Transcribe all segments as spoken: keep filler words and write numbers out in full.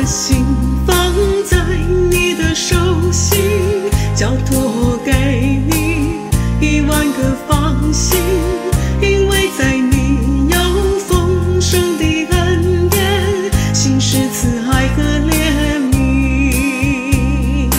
心放在你的手心，交托给你一万个放心，因为在你有丰盛的恩典，心是慈爱和怜悯。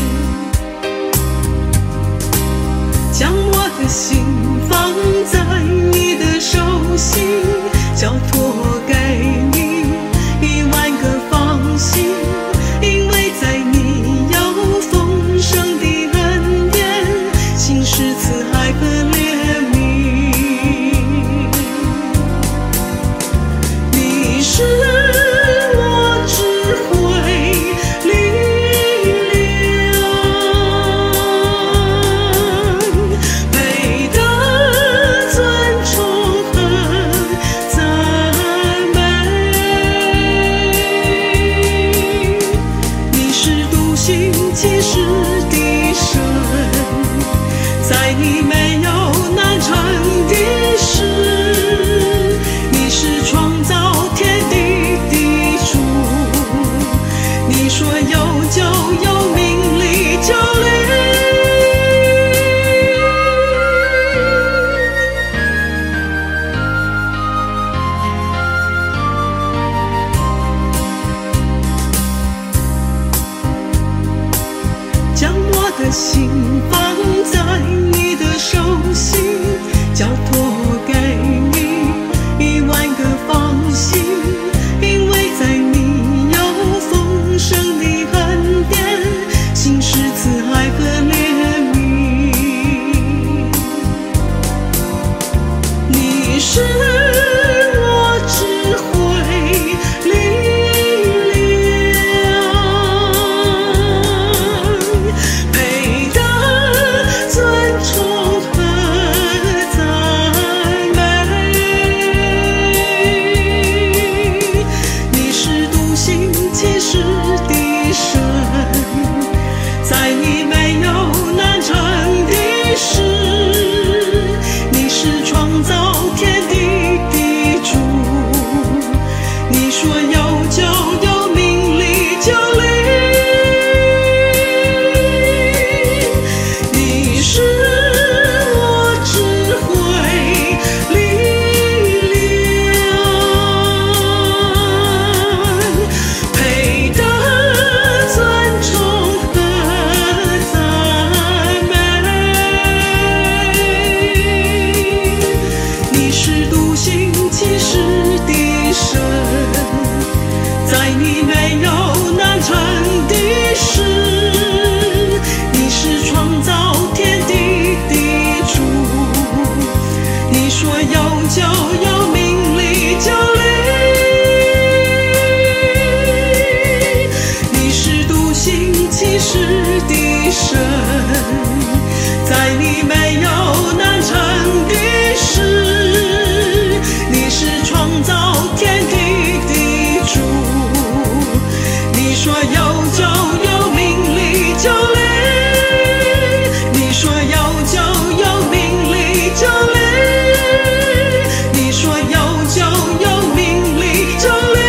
将我的心放在你的手心，交托给你一万个放心，因为在你有丰盛的恩典，心是慈爱和怜悯。你是我智慧力量，配得尊崇和赞美。你是独行其事的神，在你没有难成的事，你是创造天地的主，你说有就有，命里就灵。将我的心放在你的手心，交托给你一万个放心，因为在你有丰盛的恩典，心是慈爱和怜悯。你是我智慧力量，配得尊崇和赞美。你是独行其事的神，在你没有难成的事，你是创造天地的主，你说有就有，命里就灵。你是我智慧力量，配得尊崇和赞美。你是独行其事的神，在你没有难成的事，你是创造天地的主，你说有就有，命里就灵。你是独行其事的神，在你没有难成的事，你是创造天地的主，你说有就有，命里就灵。你说有就有，命里就灵。你说有就有，命里就灵。